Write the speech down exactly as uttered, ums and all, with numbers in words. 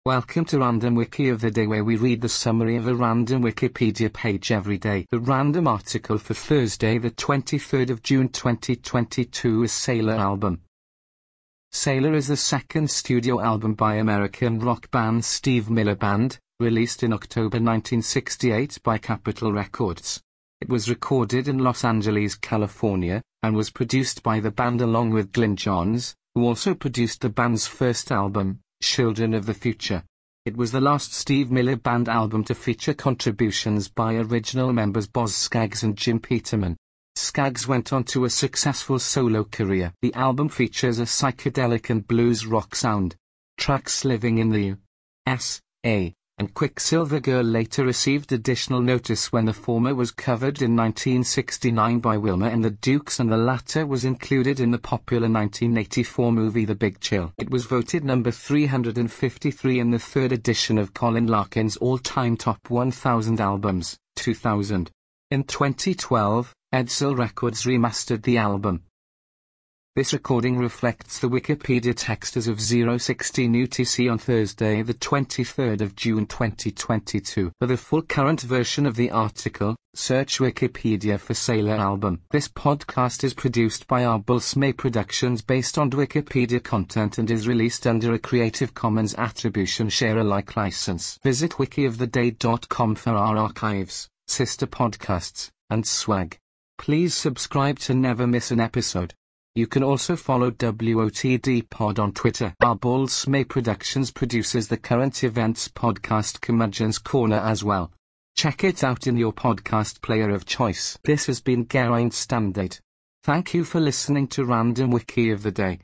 Welcome to Random Wiki of the Day, where we read the summary of a random Wikipedia page every day. The random article for Thursday, the twenty-third of June twenty twenty-two is Sailor album. Sailor is the second studio album by American rock band Steve Miller Band, released in October nineteen sixty-eight by Capitol Records. It was recorded in Los Angeles, California, and was produced by the band along with Glyn Johns, who also produced the band's first album, Children of the Future. It was the last Steve Miller Band album to feature contributions by original members Boz Scaggs and Jim Peterman. Scaggs went on to a successful solo career. The album features a psychedelic and blues rock sound. Tracks Living in the U S A and Quicksilver Girl later received additional notice when the former was covered in nineteen sixty-nine by Wilma and the Dukes and the latter was included in the popular nineteen eighty-four movie The Big Chill. It was voted number three hundred fifty-three in the third edition of Colin Larkin's all-time top one thousand albums, two thousand. In twenty twelve, Edsel Records remastered the album. This recording reflects the Wikipedia text as of zero sixteen U T C on Thursday the twenty-third of June twenty twenty-two. For the full current version of the article, search Wikipedia for Sailor album. This podcast is produced by Arbulsmay Productions based on Wikipedia content and is released under a Creative Commons Attribution Share Alike license. Visit wiki of the day dot com for our archives, sister podcasts, and swag. Please subscribe to never miss an episode. You can also follow W O T D Pod on Twitter. Arbulsmay Productions produces the current events podcast Curmudgeon's Corner as well. Check it out in your podcast player of choice. This has been Geraint Standard. Thank you for listening to Random Wiki of the Day.